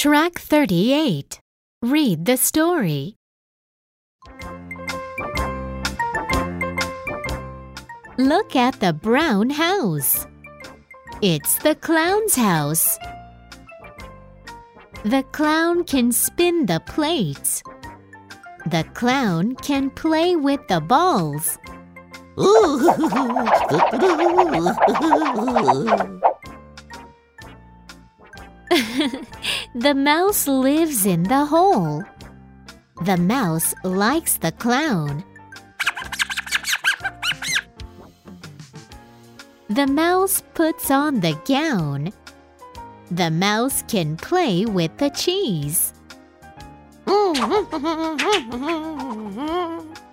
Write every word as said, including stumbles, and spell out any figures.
Track thirty-eight. Read the story. Look at the brown house. It's the clown's house. The clown can spin the plates. The clown can play with the balls. The mouse lives in the hole. The mouse likes the clown. The mouse puts on the gown. The mouse can play with the cheese.